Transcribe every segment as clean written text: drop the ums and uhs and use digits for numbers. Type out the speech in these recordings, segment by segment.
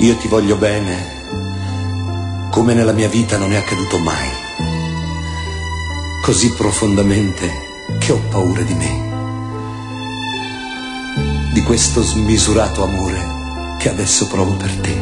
Io ti voglio bene, come nella mia vita non è accaduto mai, così profondamente che ho paura di me, di questo smisurato amore che adesso provo per te.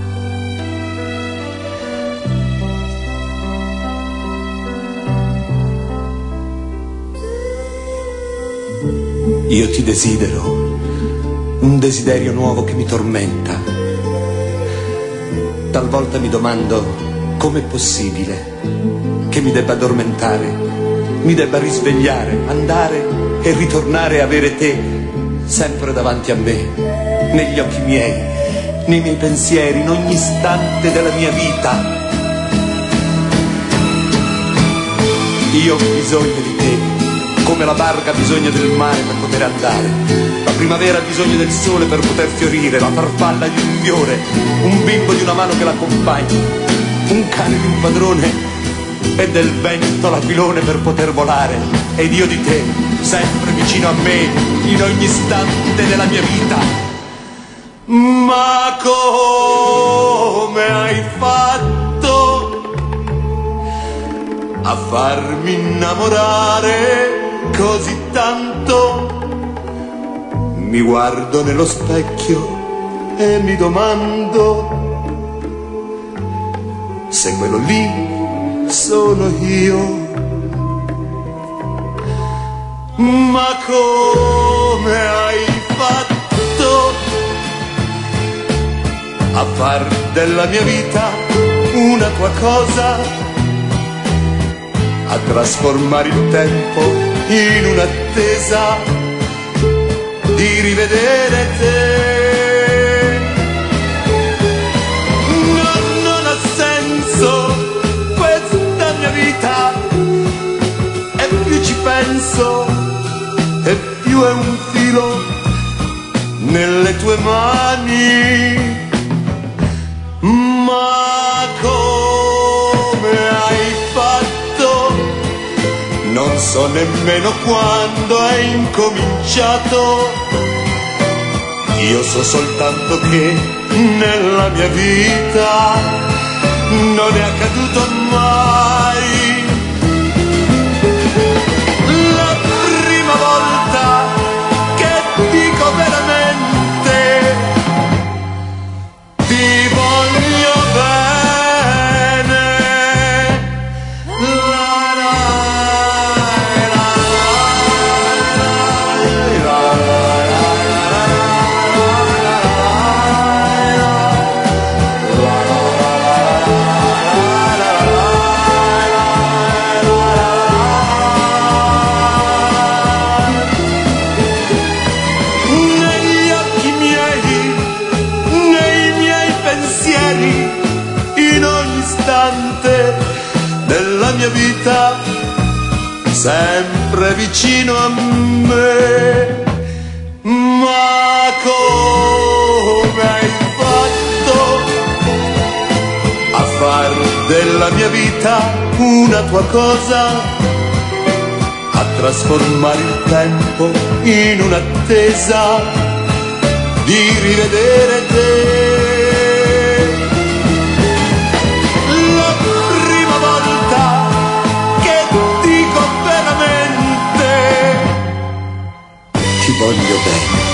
Io ti desidero, un desiderio nuovo che mi tormenta. Talvolta mi domando com'è possibile che mi debba addormentare, mi debba risvegliare, andare e ritornare e avere te sempre davanti a me, negli occhi miei, nei miei pensieri, in ogni istante della mia vita. Io ho bisogno di te, come la barca ha bisogno del mare per poter andare. La primavera ha bisogno del sole per poter fiorire, la farfalla di un fiore, un bimbo di una mano che l'accompagni, un cane di un padrone e del vento l'aquilone per poter volare. Ed io di te, sempre vicino a me, in ogni istante della mia vita. Ma come hai fatto a farmi innamorare così tanto? Mi guardo nello specchio e mi domando se quello lì sono io. Ma come hai fatto a far della mia vita una tua cosa, a trasformare il tempo in un'attesa di rivedere te? Non ha senso questa mia vita, e più ci penso e più è un filo nelle tue mani. Ma come hai fatto? Non so nemmeno quando è incominciato. Io so soltanto che nella mia vita non è accaduto mai. La prima volta che dico veramente ti voglio bene. In ogni istante della mia vita, sempre vicino a me. Ma come hai fatto a far della mia vita una tua cosa, a trasformare il tempo in un'attesa di rivedere te? Ti voglio bene.